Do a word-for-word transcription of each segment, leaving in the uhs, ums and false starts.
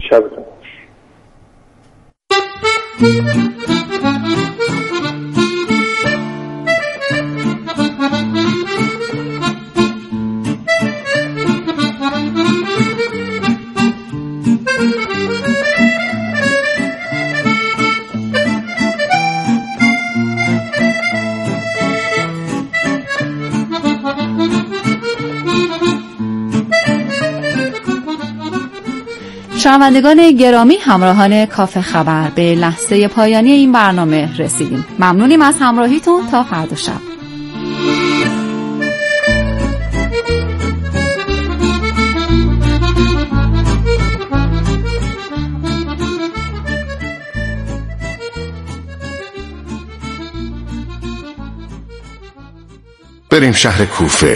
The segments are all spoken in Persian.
شبتون شنوندگان گرامی، همراهان کافه خبر، به لحظه پایانی این برنامه رسیدیم. ممنونیم از همراهیتون. تا فردا شب. بریم شهر کوفه.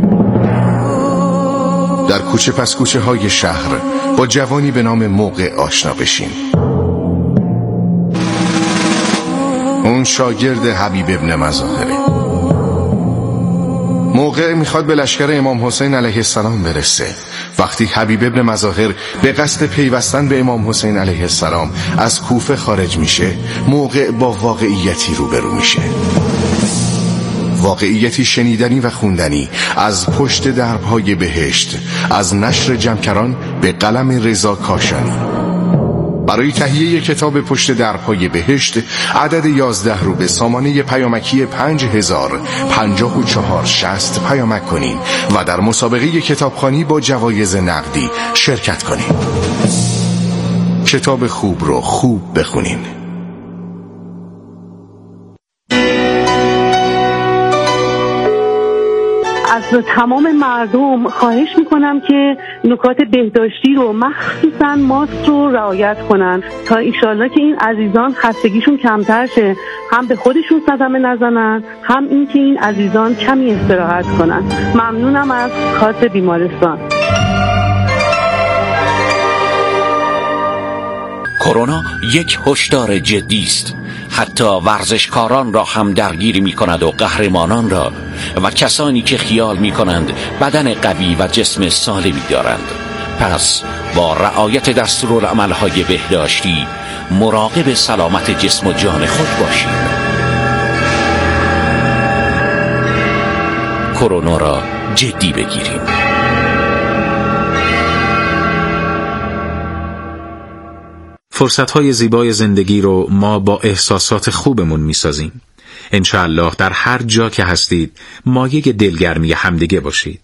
در کوچه پس کوچه های شهر با جوانی به نام موقع آشنا بشیم. اون شاگرد حبیب ابن مظاهره. موقع میخواد به لشکر امام حسین علیه السلام برسه. وقتی حبیب ابن مظاهر به قصد پیوستن به امام حسین علیه السلام از کوفه خارج میشه، موقع با واقعیتی روبرو میشه. واقعیتی شنیدنی و خوندنی از پشت درب‌های بهشت، از نشر جمکران به قلم رضا کاشانی. برای تهیه کتاب پشت درب‌های بهشت عدد یازده رو به سامانه پیامکی پنج هزار پنجاه و چهار شصت پیامک کنین و در مسابقه کتابخوانی با جوایز نقدی شرکت کنین. کتاب خوب رو خوب بخونین. از تمام مردم خواهش میکنم که نکات بهداشتی رو مخصوصا ماسک رو رعایت کنن تا ایشالله که این عزیزان خستگیشون کمتر شه، هم به خودشون صدمه نزنن، هم این که این عزیزان کمی استراحت کنن. ممنونم از کادر بیمارستان. کرونا یک هشدار جدی است. حتی ورزشکاران را هم درگیر می کند و قهرمانان را و کسانی که خیال می کنند بدن قوی و جسم سالمی دارند. پس با رعایت دستورالعمل‌های بهداشتی مراقب سلامت جسم و جان خود باشید. کرونا را جدی بگیریم. فرصت‌های زیبای زندگی رو ما با احساسات خوبمون می‌سازیم. انشاءالله در هر جا که هستید مایه دلگرمی همدیگه باشید.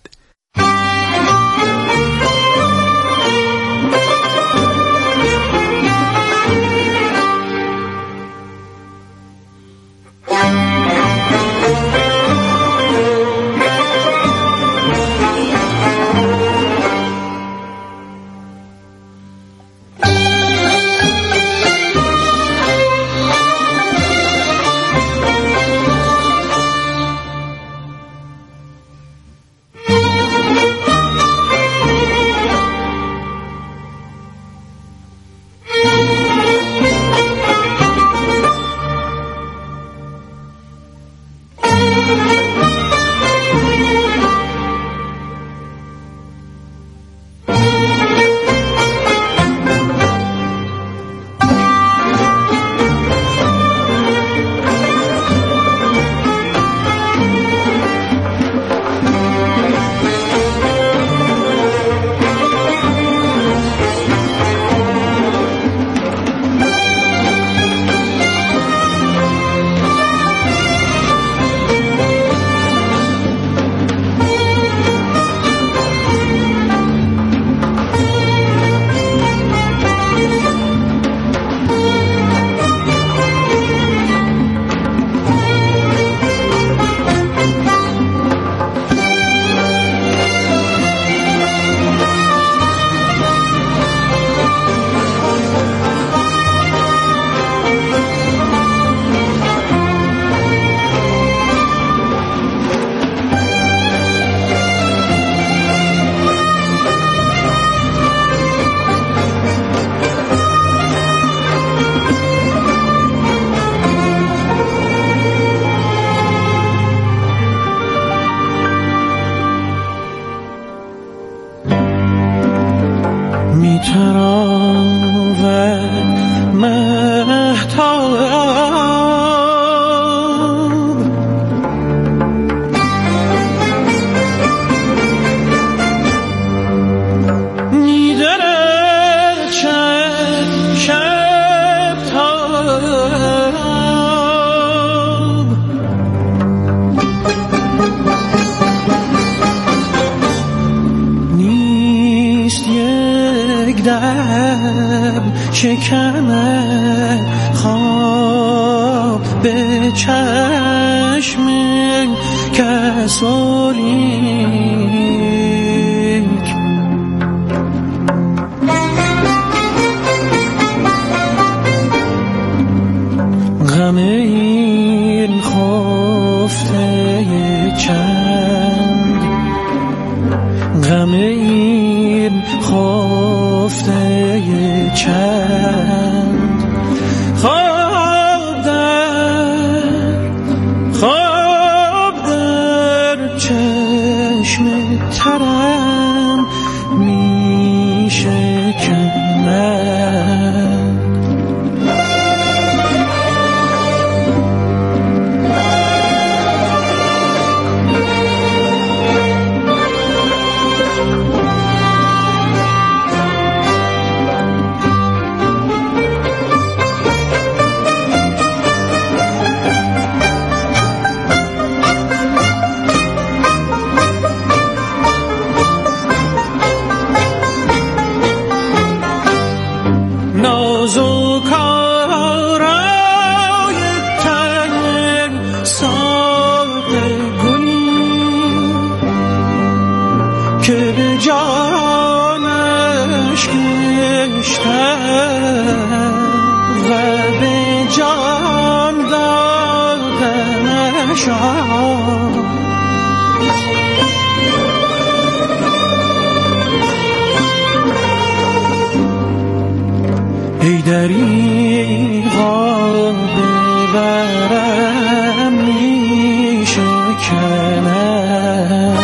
شکمه خواب به چشم کسولیک غم این خفته چند غم این خفته چند خواب در خواب در چشم ترم می شکند ای دریغا ببرم می شکند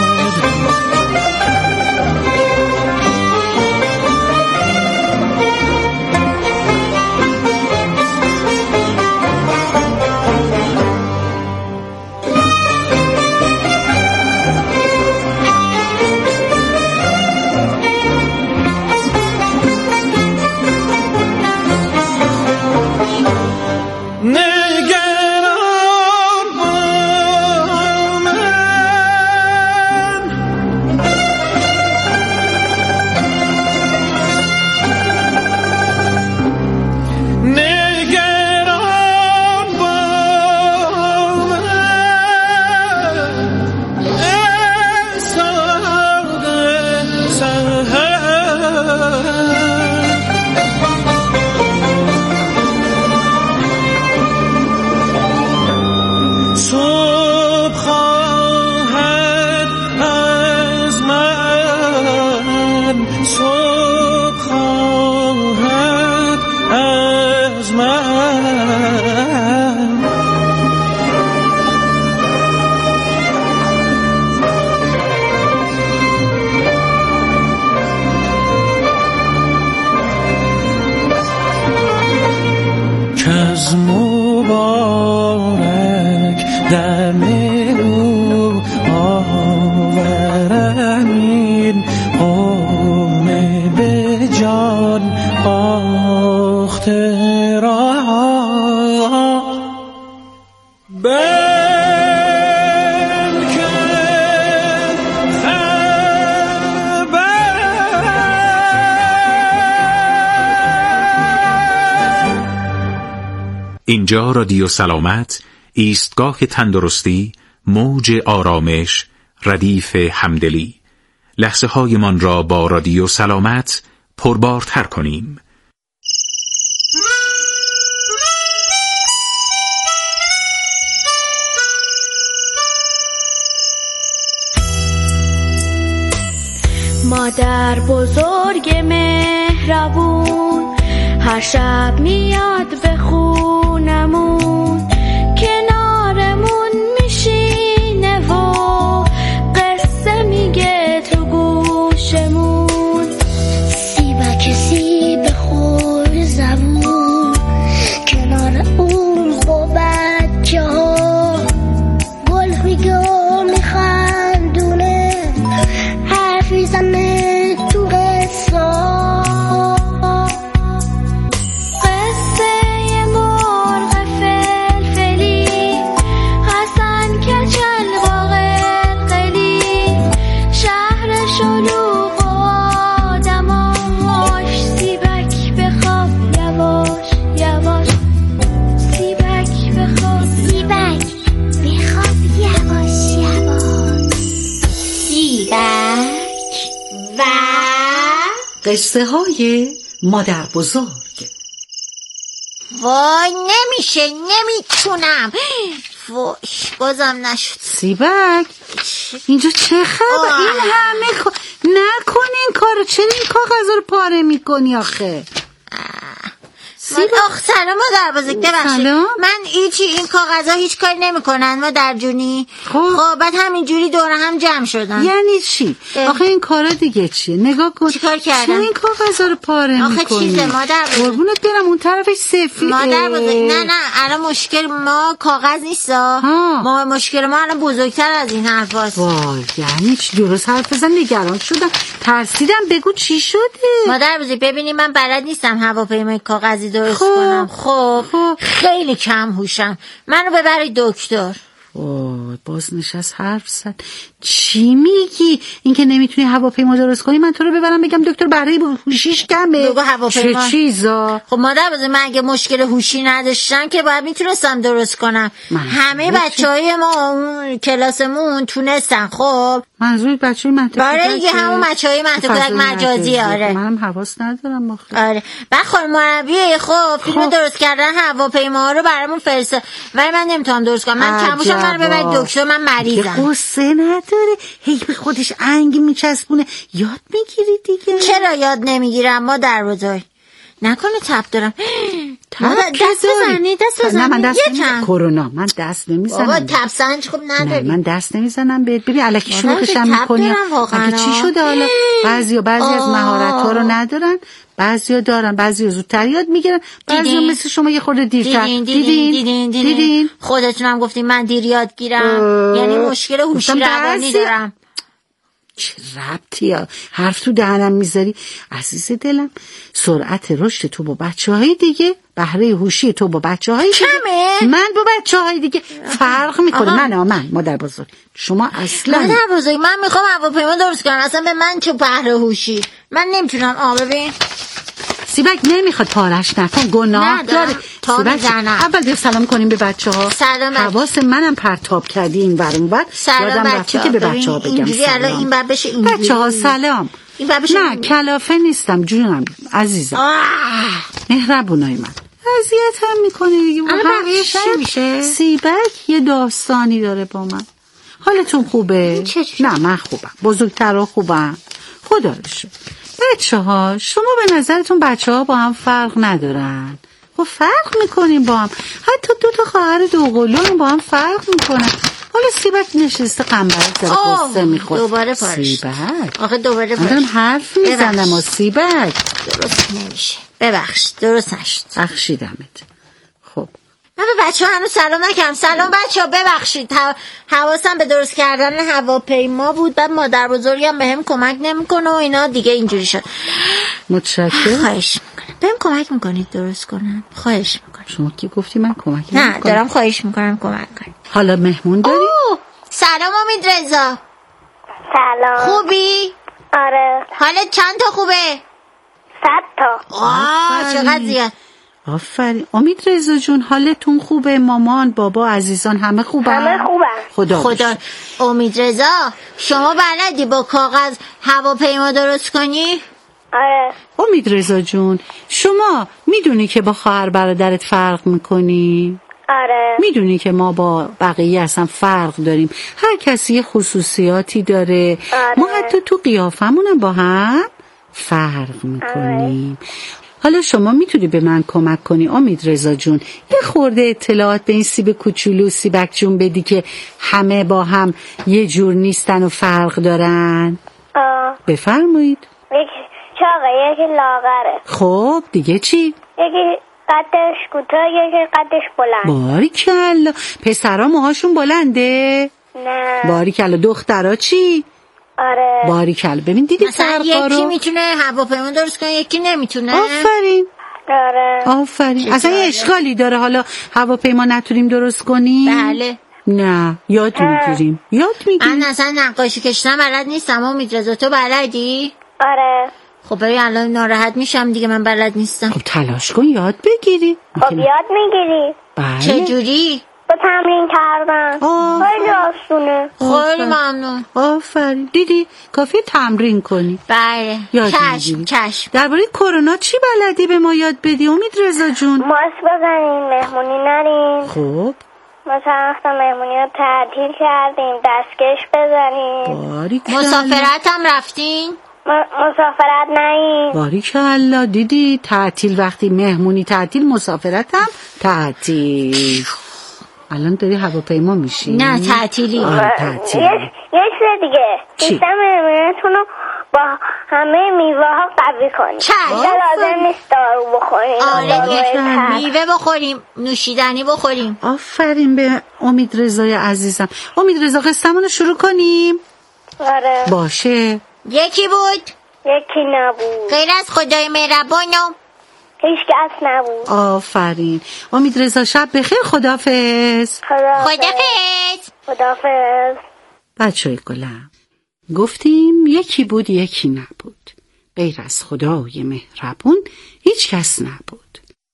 از مبارک دم او آورم این قوم به جان باخته را اینجا رادیو سلامت، ایستگاه تندرستی، موج آرامش، ردیف همدلی. لحظه های من را با رادیو سلامت پربارتر کنیم. مادر بزرگ مهربون هر شب میاد به خونمون، کنارمون میشینه و قصه میگه تو گوشمون. سیبک سیب قصه های مادر بزرگ. وای نمیشه، نمیتونم. فوش بازم نشد. سیبک اینجا چه خبر؟ این همه خ... نکن این کارو. چرا این کاغذ رو پاره میکنی آخه؟ آخ سلام مادر بزرگ، ببخشید من هیچی، این کاغذها هیچ کاری نمیکنن مادر جونی. خب خب بعد همینجوری دور هم جمع شدن. یعنی چی؟ اه. آخه این کارا دیگه چیه؟ نگاه کن چیکار کردن؟ چرا این کاغذها رو پاره آخه میکنی؟ آخه چیزه مادر بزرگ، قربونت برم اون طرفش سفید. مادر بزرگ نه نه الان مشکل ما کاغذ نیستا، ما مشکل ما الان بزرگتر از این حرفاست. وای یعنی چی؟ درست حرف بزن. نگران شدم، ترسیدم. بگو چی شده؟ مادر بزرگ ببینید من بلد نیستم هواپیمای کاغذی درست خب. کنم. خب. خب خیلی کم هوشم، منو ببرید دکتر. وای باز نشست حرف زد. چی میگی؟ اینکه نمیتونی هواپیما درست کنی من تو رو ببرم بگم دکتر برای هوشیش کمه؟ بگو هواپیما چه چیزا؟ خب مادر بزرگ من اگه مشکل هوشی نداشتم که باید میتونستم درست کنم. همه بچهای ما اون کلاسمون تونستن. خب منظور بچهای منطقه برای دیگه همون بچهای منطقه کودک مجازی. آره منم حواس ندارم آخه. آره بعد خانم مربی خب فیلم درست کردن هواپیما رو برامون فرسته ولی من نمیتونم درست کنم. من کموشم منو ببرید دکتر، من مریضم. قصه نداره، هی به خودش انگ میچسبونه. یاد میگیری دیگه. چرا یاد نمیگیرم مادر بزرگ؟ نکنه تب دارم. دست بزنی دست بزنی. نه من دست نمیزنم. کرونا من دست نمیزنم. بابا تب سنج خوب نداری. من دست نمیزنم. بهت ببین الکی شلوغشم میکنی. اگه چی شده حالا؟ بعضیا بعضی از مهارت‌ها رو ندارن، بعضیا دارن، بعضیا زودتر یاد میگیرن، بعضیا مثل شما یه خورده دیرتر. دیدین دیدین دیدین دیدین خودتونم گفتین من دیر یاد گیرم، یعنی مشکل هوشی روانی دارم. چه ربطی ها حرف تو دهنم میذاری عزیز دلم. سرعت رشد تو با بچه های دیگه، بهره هوشی تو با بچه های دیگه کمه؟ من با بچه های دیگه فرق میکنه. من من مادر بزرگ شما اصلا. مادر بزرگ من میخوام هواپیما درست کنم، اصلا به من چه بهره هوشی من نمیتونم. آ ببین سیبک نمیخواد پارش نکن، گناه داره. سیبک اول بیا سلام کنیم به بچه ها. سلام. حواس منم پرتاب کردی این ور اون ور. سلام بچه ها. که به بچه ها بگم سلام. این بعد بشه اینجوری. بچه ها سلام. این بعد بشه نه کلافه نیستم جونم عزیزم. مهربونای من. اذیت هم میکنه دیگه. چی میشه؟ سیبک یه داستانی داره با من. حالتون خوبه؟ نه من خوبم، بزرگترها خوبم خدا رو شکر. بچه ها شما به نظرتون بچه ها با هم فرق ندارن؟ خب فرق میکنیم با هم. حتی دو تا خواهر دوقلو هم با هم فرق میکنن. حالا سیبک نشسته قنبرک داره قصه میخوره. دوباره پارش سیبک آخه دوباره پارش. من دارم حرف میزنم و سیبک درست نمیشه. ببخش درست نشد. بخشیدمت. خب من به بچه ها هنوز سلام نکردم. سلام بچه ها ببخشید حواسم به درست کردن هواپیما بود، بعد مادر بزرگم به هم کمک نمیکنه و اینا دیگه اینجوری شد. متشکرم. خواهش میکنم بهم کمک میکنید درست کنم. خواهش میکنم. شما کی گفتی من کمک نمیکنم؟ نه دارم خواهش میکنم کمک کنید. حالا مهمون داری؟ سلام امید رضا. سلام. خوبی؟ آره. حالت چند تا خوبه؟ صد تا. آه چقدر زیاد. آفرین. امید رضا جون حالتون خوبه؟ مامان بابا عزیزان همه خوبن؟ همه خوبن. خدا خدا. امید رضا شما بلدی با کاغذ هواپیما درست کنی؟ آره. امید رضا جون شما میدونی که با خواهر برادرت فرق میکنی؟ آره. میدونی که ما با بقیه اصلا فرق داریم، هر کسی یه خصوصیاتی داره. آره. ما حتی تو قیافمونم با هم فرق میکنیم. آره. حالا شما میتونی به من کمک کنی امید رضا جون، یه خورده اطلاعات به این سیب کوچولو سیبک جون بدی که همه با هم یه جور نیستن و فرق دارن؟ آه. بفرمایید. یکی چاقه، یکی لاغره. خب دیگه چی؟ یکی قدش کوتاه، یکی قدش بلند. باریکلا. پسرا موهاشون بلنده؟ نه. باریکلا. دخترا چی؟ آره. باریکلا. ببین دیدی فرقا رو؟ یکی میتونه هواپیما درست کنه یکی نمیتونه. آفرین. آره. آفرین. اصلا یه اشکالی داره حالا هواپیما نتونیم درست کنیم؟ بله. نه یاد میگیریم. یاد میگیریم. من اصلا نقاشی کشیدن بلد نیستم. امید رضا تو بلدی؟ آره. خب برای الان ناراحت میشم دیگه، من بلد نیستم. خب تلاش کن یاد بگیری. خب یاد میگیری. بله. چجوری؟ با با تمرین کردن. خیلی آسونه. خیلی ممنون. آفرین. دیدی کافیه تمرین کنی. بله. چشم چشم. درباره کرونا چی بلدی به ما یاد بدی امید رضا جون؟ ماسک بزنین، مهمونی نرین. خب مثلا وقتا مهمونی رو تعطیل کردیم، دستکش بزنیم. باریکلا. مسافرت هم رفتین؟ مسافرت نهیم. باریکلا. دیدی تعطیل، وقتی مهمونی تعطیل، مسافرت هم تعطیل. الان داری هواپیما میشی؟ نه تعطیلی. آره تعطیلی. یه چیز دیگه، سیستم ایمنیتون رو با همه میوه ها قوی کنیم. چشم. لازم نیست دارو بخوریم. آره دیگه، میوه بخوریم، نوشیدنی بخوریم. آفرین به امید رضای عزیزم. امید رضا قصه‌مون رو شروع کنیم؟ آره باشه. یکی بود؟ یکی نبود. غیر از خدای مهربانو هیچ کس نبود. آفرین. امید رضا شب بخیر. خداحافظ. خداحافظ. خداحافظ. بچه‌ی گلم، گفتیم یکی بود یکی نبود. غیر از خدای مهربون هیچ کس نبود.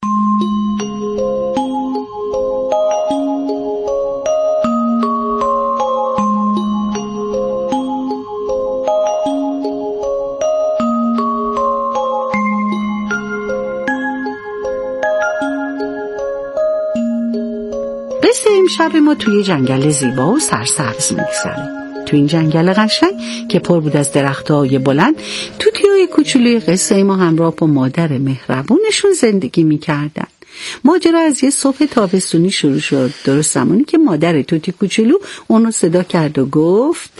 قصه امشب ما توی جنگل زیبا و سرسبز می‌گذره. تو این جنگل قشنگ که پر بود از درخت‌های بلند، توتی‌های کوچولوی قصه ما همراه با مادر مهربونشون زندگی می‌کردن. ماجرا از یه صبح تابستونی شروع شد، درست زمانی که مادر توتی کوچولو اونو صدا کرد و گفت: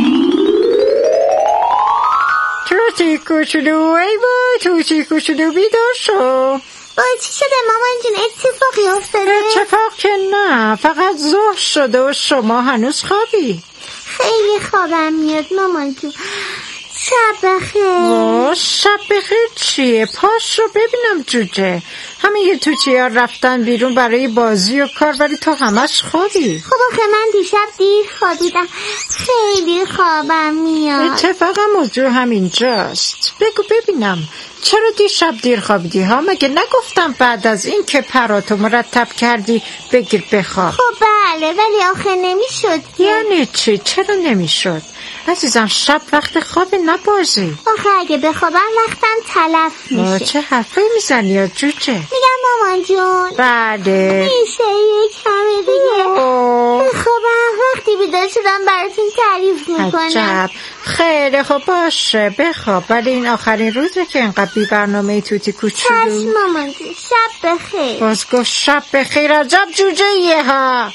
توتی کوچولو، ای وای توتی کوچولو بیدار شو. وای چی شده مامان جون؟ اتفاقی افتاده؟ اتفاق که نه، فقط ظهر شده و شما هنوز خوابی. خیلی خوابم میاد مامان جون. شب بخیر. اوه شب بخیر چیه؟ پاش رو ببینم جوجه. همه یه توتی ها رفتن بیرون برای بازی و کار، ولی تو همش خوابی. خب آخه من دیشب دیر خوابیدم، خیلی خوابم میاد. اتفاقا موضوع همینجاست. بگو ببینم چرا دیشب دیر خوابیدی ها؟ مگه نگفتم بعد از این که پراتو مرتب کردی بگیر بخواب؟ خب بله، ولی آخه نمیشد. یعنی چی؟ چرا نمیشد؟ عزیزم شب وقت خواب نبازی. آخه اگه بخوابم وقتم تلف میشه. چه حرفی میزنی یا جوجه؟ میگم مامان جون بله میشه یک کمی دیگه بخوابم، وقتی بیدار شدم براتون تعریف میکنم. عجب. خیلی خب باشه بخواب، ولی این آخرین روزه که اینقدر بی برنامه توتی کوچولو. چشم مامان جون، شب بخیر. باز گفت شب بخیر. عجب جوجه ایه ها.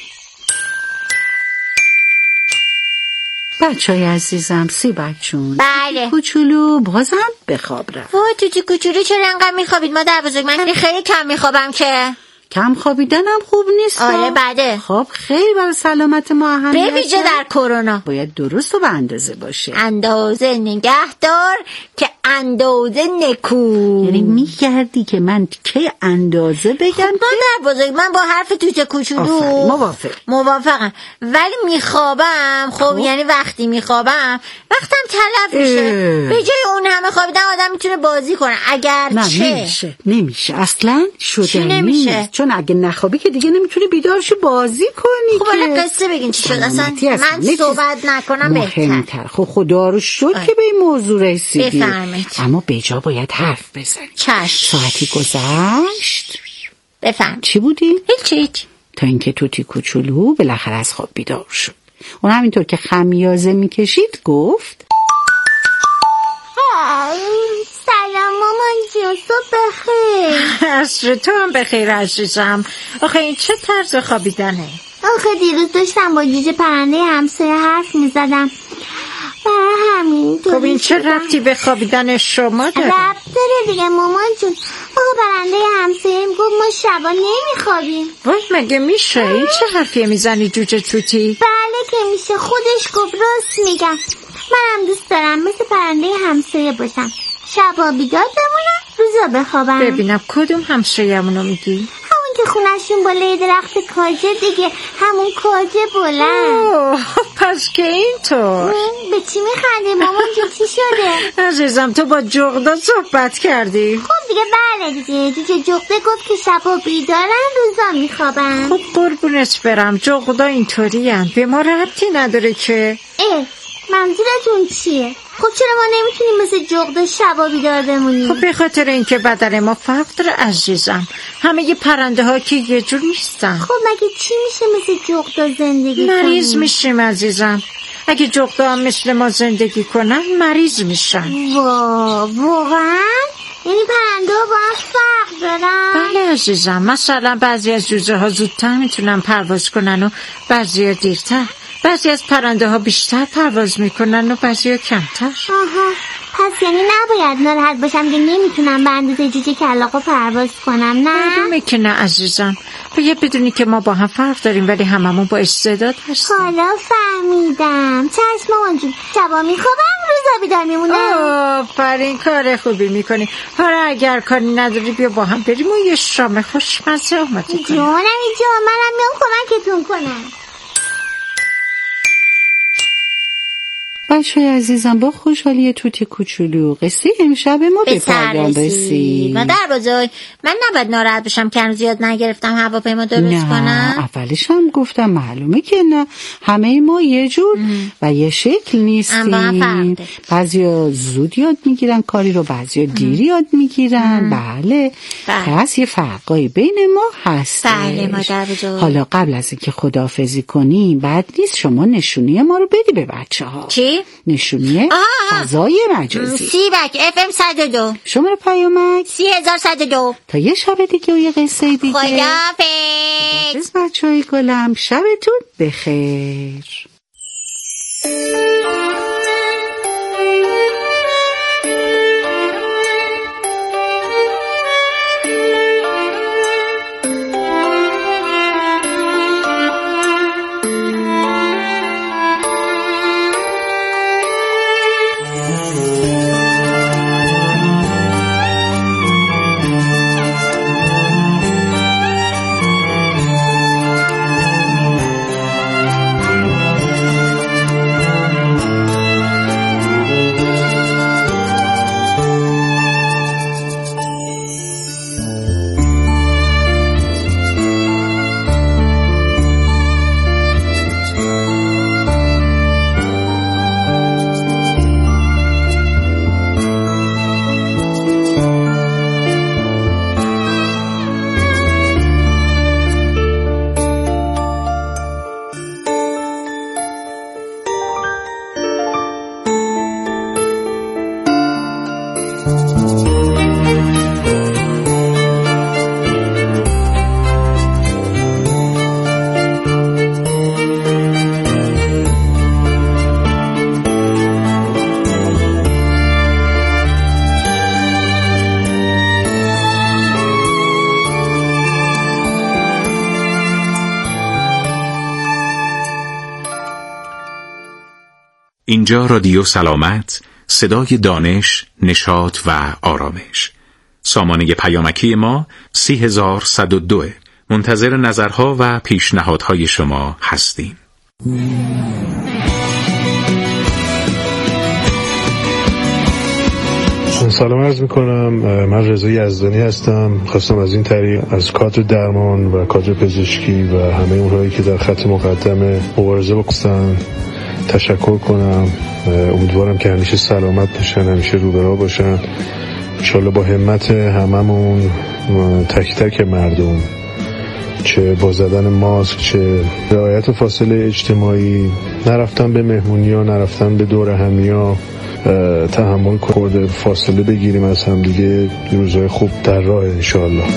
بچه های عزیزم، سیبک جون، بله کوچولو بازم بخواب رفت. وای توتی کوچولو چرا انقدر میخوابید؟ ما در بزرگ من خیلی کم میخوابم که. کم خوابیدنم خوب نیست. آره بده. خب خیلی برای سلامت ما اهمیت به ویژه در کرونا باید درست و به اندازه باشه. اندازه نگهدار که اندازه نکو. یعنی میگردی که من که اندازه بگم؟ خب در بزرگ من با حرف توت کوچولو موافق موافقم، ولی میخوابم. خب, خب یعنی وقتی میخوابم وقتم تلف میشه. به جای اون همه خوابیدن آدم میتونه بازی کنه. اگر نه چه نمیشه نمیشه اصلا شده نمیشه، چون اگه نخوابی که دیگه نمیتونی بیدار شی بازی کنی. خب حالا قصه بگین چی شد اصلا. من صحبت نکنم بهتر. خب خدا رو شکر که به این موضوع رسیدی. بفرمایید. اما به جا باید حرف بزنی. چشم. ساعتی گذشت. بفهم. چی بودی؟ هیچ هیچ. تا اینکه توتی کوچولو بالاخره از خواب بیدار شد. اون همینطور که خمیازه میکشید گفت: سلام مامان جون، صبح بخیر. عصر تو هم بخیر عزیزم. آخه این چه طرز خوابیدنه؟ آخه دیروز داشتم با جوجه پرنده همسایه حرف میزدم، برای همین خب این چه ربطی به خوابیدن شما داره؟ ربط داره دیگه مامان جون. آقا پرنده همسایه گفت ما شبا نمیخوابیم. وای مگه میشه؟ این چه حرفیه میزنی جوجه توتی؟ بله که میشه، خودش گفت. راست میگم. منم دوست دارم مثل پرنده همسایه باشم، شبا بیدار بمونم، روزا بخوابم. ببینم کدوم همسایه‌مونو میگی؟ همون که خونشون بالای درخت کاجه دیگه، همون کاجه بلند. پس که اینطور. به چی میخندی مامان جون؟ چی شده؟ عزیزم تو با جغدا صحبت کردی؟ خب دیگه بله دیگه، جوجه جغده گفت که شبا بیدارن روزا میخوابن. خب قربونت برم، جغدا اینطوری هن، به ما ربطی نداره که. اه منظورتون چیه؟ خب چرا ما نمیتونیم مثل جغدا شبا بیدار بمونیم؟ خب به خاطر اینکه بدن ما فرق داره عزیزم، همه یه پرنده ها که یه جور نیستن. خب مگه چی میشه مثل جغدا زندگی کنیم؟ مریض میشیم عزیزم. اگه جغدا هم مثل ما زندگی کنن مریض میشن. وا واقعا؟ یعنی پرنده ها با هم فرق دارن؟ بله عزیزم، مثلا بعضی از جوجه ها زودتر میتونن پرواز کنن و بعضی ها دیرتر. بعضی از پرنده ها بیشتر پرواز میکنن و بعضی ها کمتر. آها، پس یعنی نباید ناراحت باشم که نمیتونم به اندازه جوجه کلاغا پرواز کنم، نه؟ معلومه که نه عزیزم. باید بدونی که ما با هم فرق داریم ولی هممون با استعداد هستیم. حالا فهمیدم. چشم مامان جون، شبا میخوابم روزا بیدار میمونم. آفرین، کار خوبی میکنی. حالا اگر کاری نداری بیا با هم بریم و یه شام خوشمزه آماده کنیم. جونم اینجا، منم میام کمکتون کنم. بچه‌های عزیزم، با خوشحالی توتی کوچولو قصه امشب ما به پایان رسید. مادر بزرگ، من نباید ناراحت بشم که هنوز یاد نگرفتم هواپیما درست نه، کنم؟ اولش هم گفتم معلومه که نه، همه ما یه جور ام. و یه شکل نیستیم. بعضیا زود یاد میگیرن کاری رو، بعضیا دیر یاد میگیرن. بله، پس یه فرقایی بین ما هست. بله مادر بزرگ. حالا قبل از اینکه خداحافظی کنیم بعد نیست شما نشونی ما رو بدی به بچه‌ها. چی؟ نشونیه فضای مجازی سیبک اف ام صد و دو شماره پیامک سی هزار صد و دو. تا یه شب دیگه و یه قصه دیگه. خداحافظ بچه‌های گلم، شبتون بخیر. اینجا رادیو سلامت، صدای دانش، نشاط و آرامش. سامانه پیامکی ما سی هزار صد و دو. منتظر نظرها و پیشنهادهای شما هستیم. سلام عرض میکنم. من رضا یزدانی هستم. خواستم از این طریق از کادر درمان و کادر پزشکی و همه اونهایی که در خط مقدم مبارزه بکنن تشکر کنم. امیدوارم که همیشه سلامت باشن، همیشه رو به راه باشن. انشالله با همت هممون تک تک مردم، چه با زدن ماسک، چه رعایت فاصله اجتماعی، نرفتن به مهمونی ها، نرفتن به دور همی ها، تحمل کرده، فاصله بگیریم از هم دیگه. روزهای خوب در راه انشالله.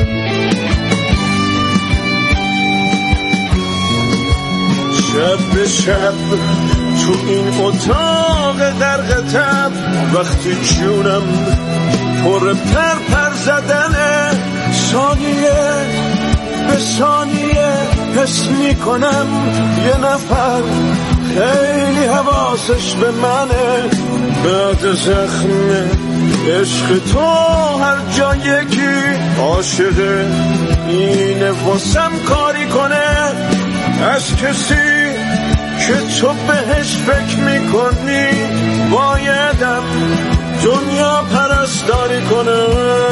شب به شب تو این اتاق غرق تب، وقتی جونم پر پر پر زدنه، ثانیه به ثانیه حس میکنم یه نفر خیلی حواسش به منه. بعد زخم عشق تو هر جا یکی عاشقه، اینه واسم کاری کنه از کسی که تو بهش فکر میکنی، بایدم دنیا پرستاری کنه.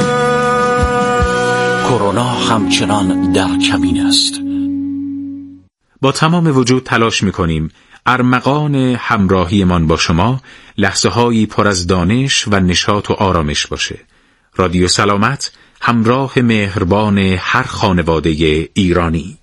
کرونا همچنان در کمین است. با تمام وجود تلاش میکنیم ارمغان همراهیمان با شما لحظه هایی پر از دانش و نشاط و آرامش باشه. رادیو سلامت، همراه مهربان هر خانواده ایرانی.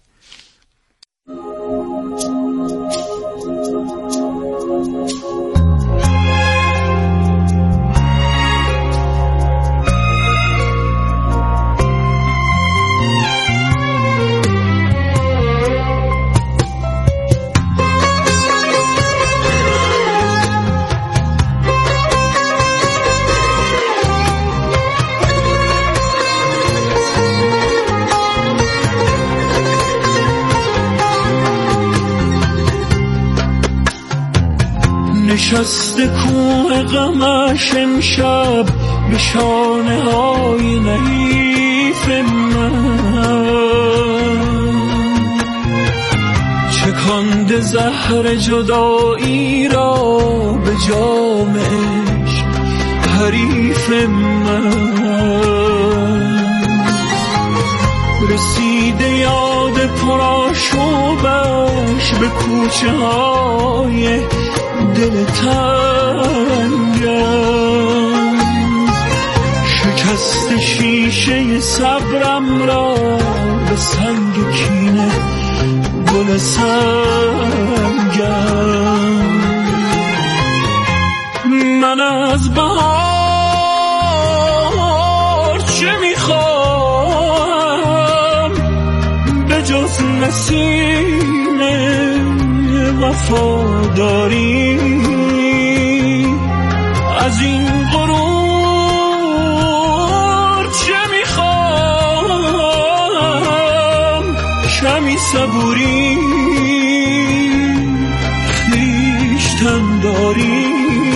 نشسته کوه غمش امشب به شانه های نحیف من، چکانده زهر جدایی را به جام عشق حریف من. رسیده یاد پرآشوبش به کوچه های دل تنگم، شکست شیشه صبرم را به سنگ کینه گل سنگم. من از بهار چه میخوام به جز نسیم وفاداری، از این غرور چه میخوام شمی صبوری خویشتن داری.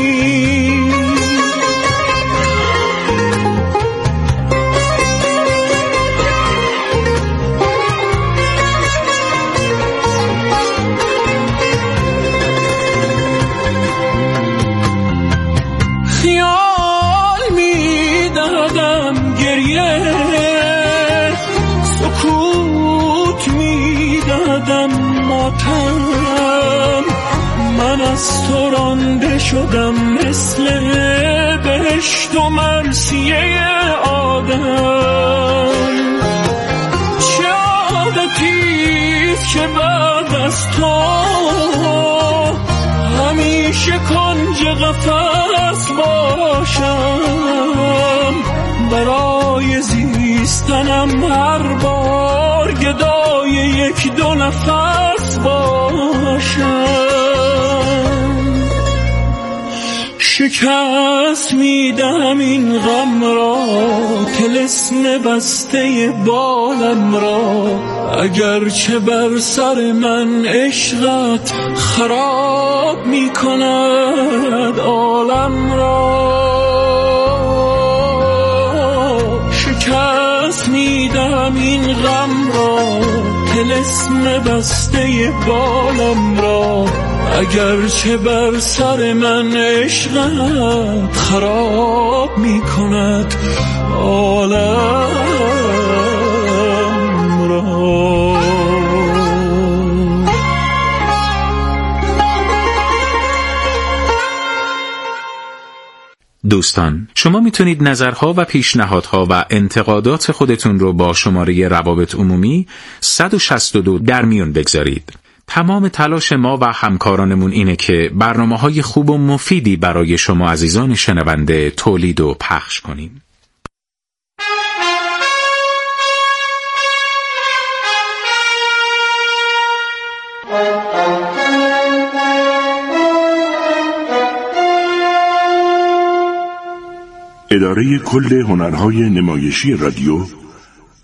من از تو رانده شدم مثل بهشت و مرثیه آدم، چه عادتیست که بعد از تو همیشه کنج قفس باشم، برای زیستنم هر بار گدای یک دو نفس باشم. شکست میدم این غم را، طلسم بسته بالم را، اگرچه بر سر من عشقت خراب میکند عالم را. شکست میدم این غم را، طلسم بسته بالم را، اگرچه بر سر من عشقت خراب میکند عالم را. دوستان، شما میتونید نظرها و پیشنهادها و انتقادات خودتون رو با شماره روابط عمومی صد و شصت و دو در میون بگذارید. تمام تلاش ما و همکارانمون اینه که برنامه‌های خوب و مفیدی برای شما عزیزان شنونده تولید و پخش کنیم. اداره کل هنرهای نمایشی رادیو